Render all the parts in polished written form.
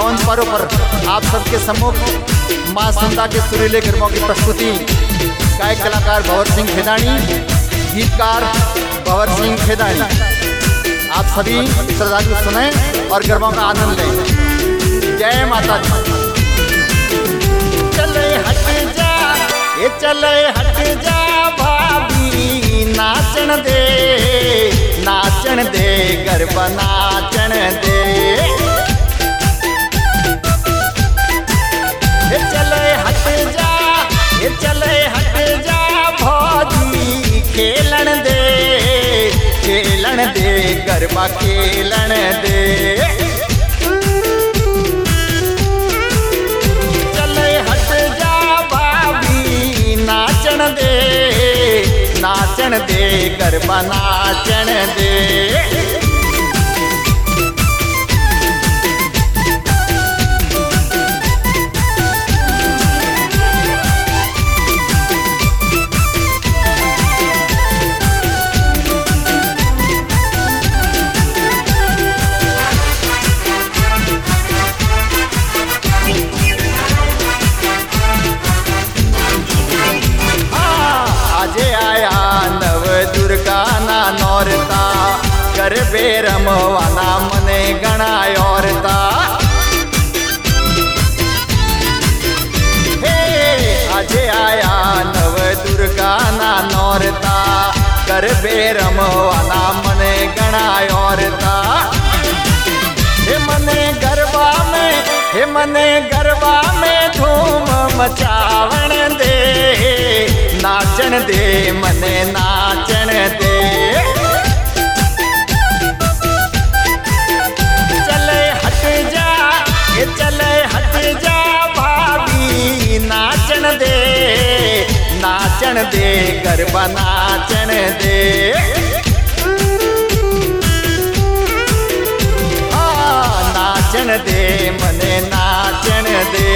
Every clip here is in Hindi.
पावन पर्व पर आप सबके सम्मुख मां सुंदा के सुरीले गरबों की प्रस्तुति गायक कलाकार भंवर सिंह खेदानी, गीतकार भंवर सिंह खेदानी। आप सभी श्रद्धालु सुने और गरबों का आनंद लें। जय माता दी। चले हट जा, ये चले हट जा भाभी, नाचन दे गरबा नाचन दे। ये चले हट जा भौजी, खेलन दे गरबा खेलन दे। चले हट जा भाभी, नाचन दे गरबा नाचन दे। नौरता गरबे रमवाना मने गणा औरता। हे आजे आया नव दुर्गा ना नौरता, गरबे रमवाना मने गणा औरता। हे मने गरबा में धूम मचावण दे, नाचन दे मने नाचन दे। चले हट जा भाभी, नाचन दे गरबा नाचन दे। नाचन दे मने नाचन दे।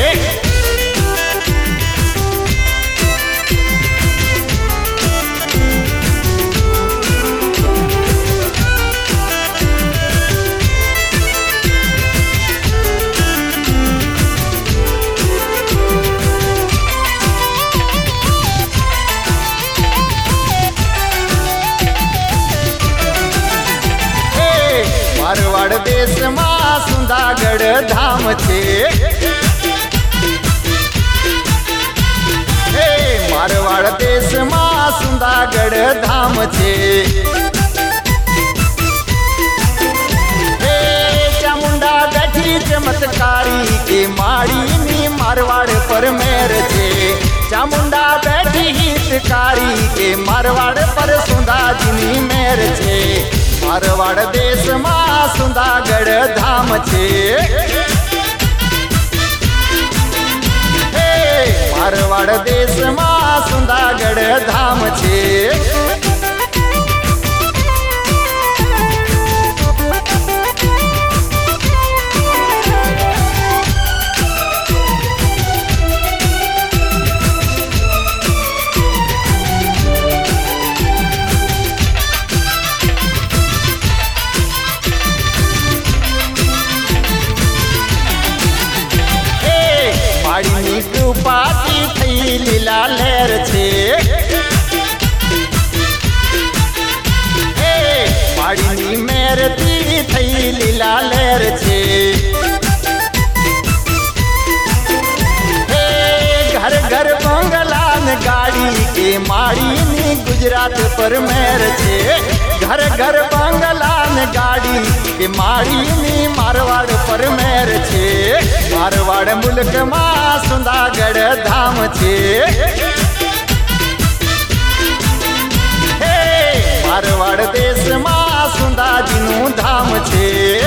मारवाड़ देश मां सुंदागढ़ धाम छे। हे मारवाड़ देश मां सुंदागढ़ धाम छे। हे चामुंडा बैठी चमत्कारी के माड़ी नी मारवाड़ पर मेर छे। चामुंडा बैठी हितकारी के मारवाड़ पर सुंदा जिनी मेर छे। मारवाड़ देश मां सुंदागढ़ धाम छे। हे मारवाड़ देश मां सुंदागढ़ धाम छे। पाती थई लीला लहर छे। हे माड़ी मेरती थई लीला लहर छे। हे घर घर बंगला न गाड़ी के माड़ी नी गुजरात पर मेर छे। घर घर बंगला न गाड़ी के माड़ी नी मारवाड़ पर मेर छे। मारवाड़ मुल्क मां सुंदागढ़ धाम छे। हे मारवाड़ देश मां सुंदा जिनु धाम छे।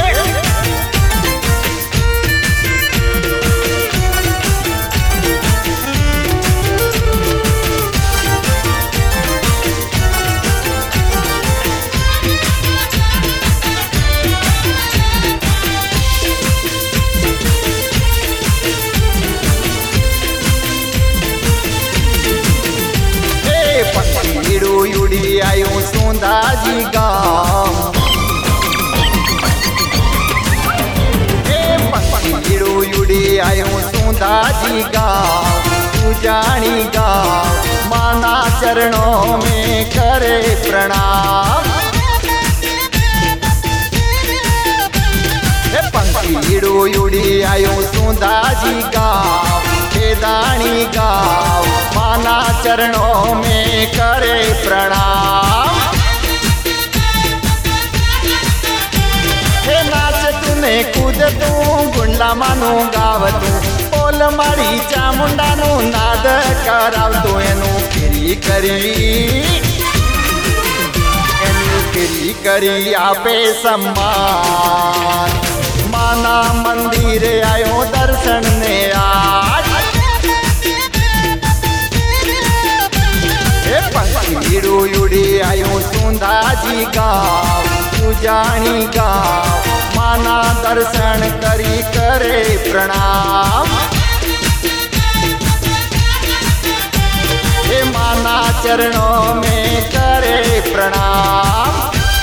आयो सुंदाजी गाम। हे आयो सुंधा जी गाँव तू जानी गाँव माना चरणों में करे प्रणाम। पंखीड़ो उड़ी आयो सुंधा जी गाँव खेदानी गाँव माना चरणों में करे प्रणाम। हे नाच तूने कूद तू गुंडला मानू गाव तू बोल मारी चामुंडा नु नाद कराव तू एनु फिरी करी आपे सम्मान। माना मंदिर आयो दर्शन ने आज पंखीड़ो उड़ी आयो सुंधा जी गाँव तू जानी गाँव माना दर्शन करी करे प्रणाम। हे माना चरणों में करे प्रणाम।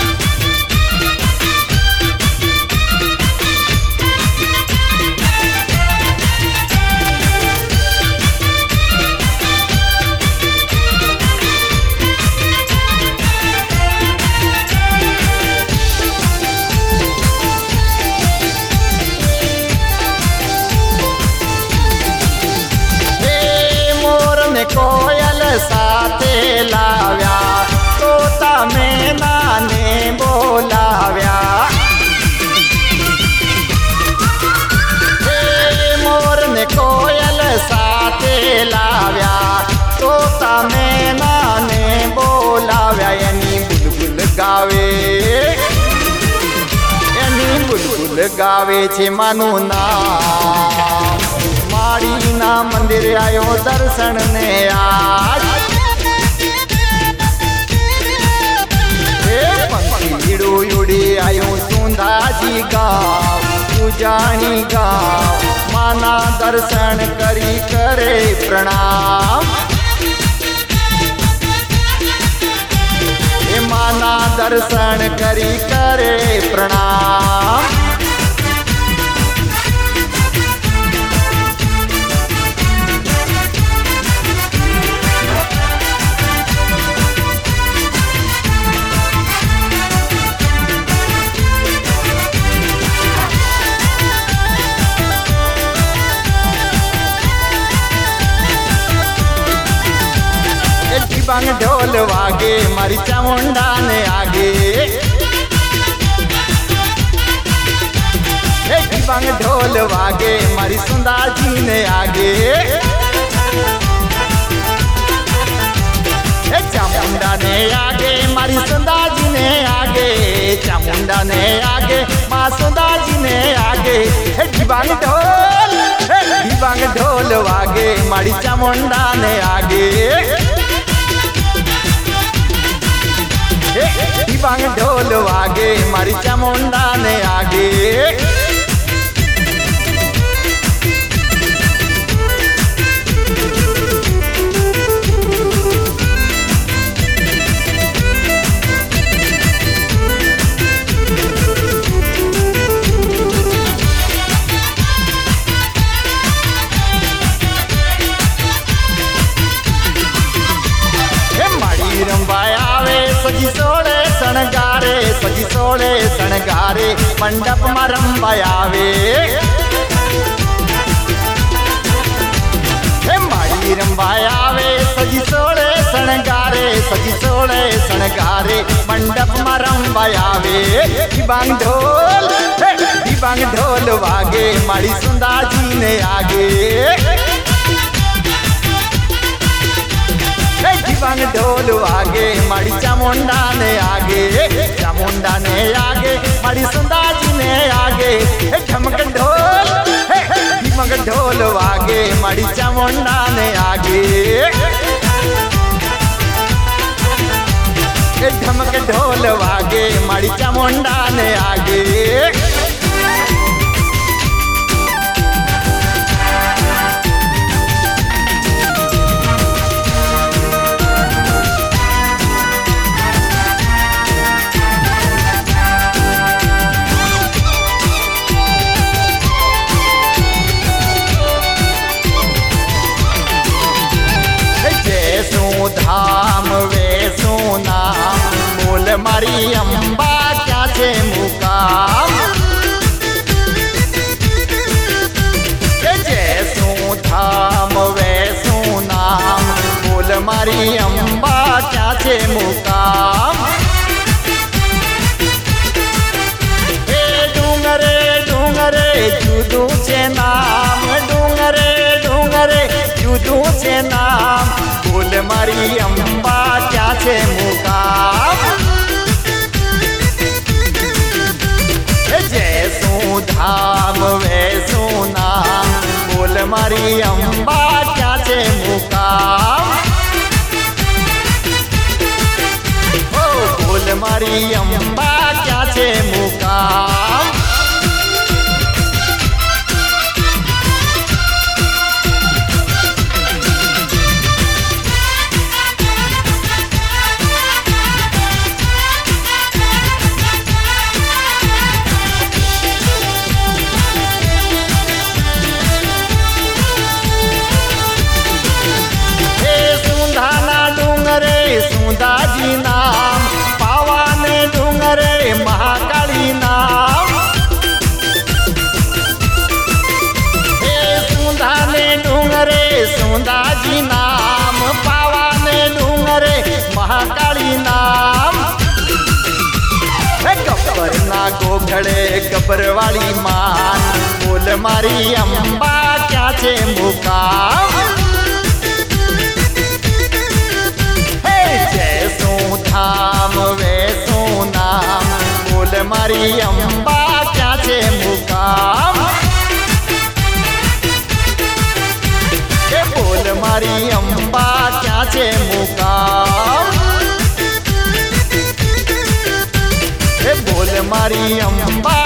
कोयल साथे लाव्या तोता मैना ने बोलाव्या। मोर ने कोयल साथे लाव्या तोता मैना ने बोलाव्या। यानी बुलबुल गावे छे मानु नाम। माड़ी ना मंदिर आयो दर्शन ने आज पंखीड़ो उड़ी आयो सुंधा जी गाँव तू जानी गाँव माना दर्शन करी करे प्रणाम। हे माना दर्शन करी करे प्रणाम। बांग ढोल वागे मारी चामुंडा ने आगे। बांग ढोल वागे मारी सुंदा जी ने आगे। चामुंडा ने आगे मारी सुंदा जी ने आगे। चामुंडा ने आगे माँ सुंदा जी ने आगे। बांग ढोल वागे मारी चामुंडा ने आगे। बांग ढोल वागे मारी चामुंडा ने आगे। सजी सोड़े सणगारे मंडप में रंबायावे। माड़ी रंबायावे सजी सोड़े सणगारे मंडप में रंबायावे। बांग ढोल वागे माड़ी सुंदा जी ने आगे। बांग ढोल वागे माड़ी चामुंडा ने आगे। चामुंडा ने आगे माड़ी सुंदा जी ने आगे। ढमक ढोल वागे माड़ी चामुंडा ने आगे। ढमक ढोल वागे माड़ी चामुंडा ने आगे। મારી અંબા ક્યાં છે મુકામ જૈસું ધામ વૈસું નામ બોલ મારી અંબા ક્યાં છે મુકામ ઓ બોલ મારી અંબા ક્યાં છે મુકામ સુંદાજી નામ પાવાને ડુંગરે મહાકાળી નામ હે સુંદાને ડુંગરે સુંદાજી નામ પાવાને ડુંગરે મહાકાળી નામ હે ગબ્બરના ગોખડે ગબ્બરવાળી માન બોલ મારી અંબા ક્યાં છે મુકામ धाम वैसुं नाम बोल मारी अंबा क्યાં છે મુકામ એ બોલ મારી અંબા ક્યાં છે મુકામ એ બોલ મારી અંબા